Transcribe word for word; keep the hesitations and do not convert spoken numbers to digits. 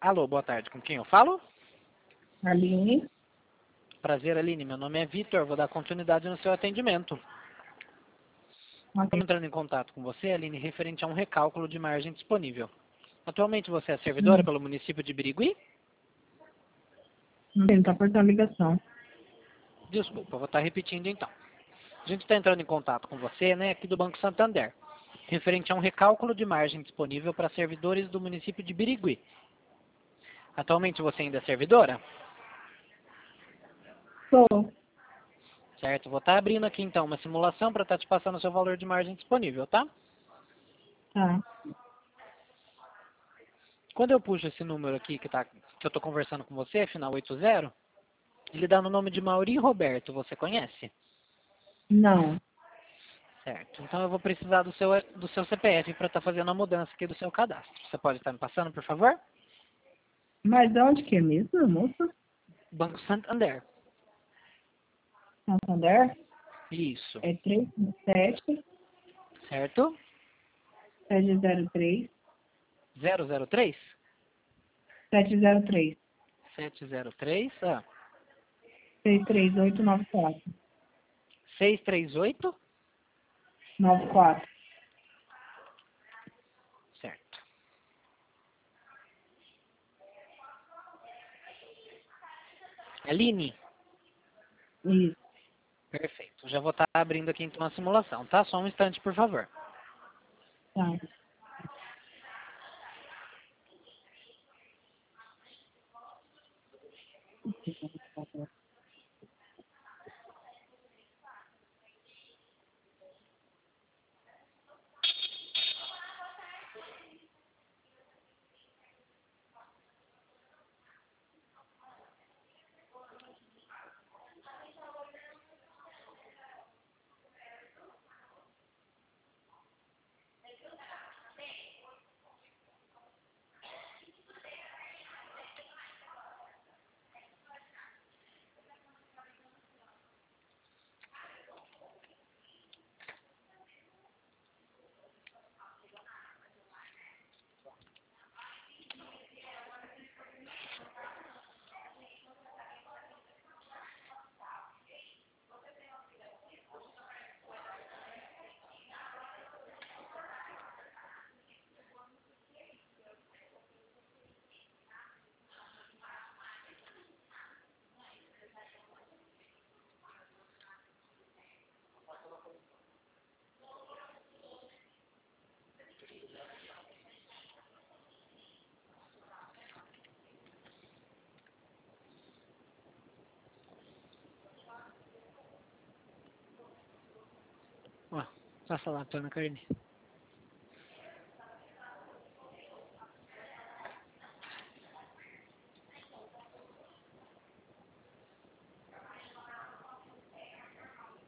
Alô, boa tarde. Com quem eu falo? Aline. Prazer, Aline. Meu nome é Vitor. Vou dar continuidade no seu atendimento. Estou Ok. entrando em contato com você, Aline, referente a um recálculo de margem disponível. Atualmente você é servidora Hum, pelo município de Birigui? Ele tá cortando a ligação. Desculpa, vou estar repetindo então. A gente está entrando em contato com você, né, aqui do Banco Santander, referente a um recálculo de margem disponível para servidores do município de Birigui. Atualmente você ainda é servidora? Sou. Certo, vou estar abrindo aqui então uma simulação para estar te passando o seu valor de margem disponível, tá? Tá. Quando eu puxo esse número aqui que, tá, que eu estou conversando com você, final oitenta, ele dá no nome de Mauri Roberto, você conhece? Não. Certo, então eu vou precisar do seu, do seu C P F para estar fazendo a mudança aqui do seu cadastro. Você pode estar me passando, por favor? Mas de onde que é mesmo, moça? Banco Santander. Santander? Isso. É três sete Certo? sete zero três zero zero três? sete zero três sete zero três? Ah, seis três oito nove quatro seis três oito? nove quatro. Certo. Aline? Isso. Perfeito. Já vou estar abrindo aqui então a simulação, tá? Só um instante, por favor. Tá. Ó, passa lá, dona Carne.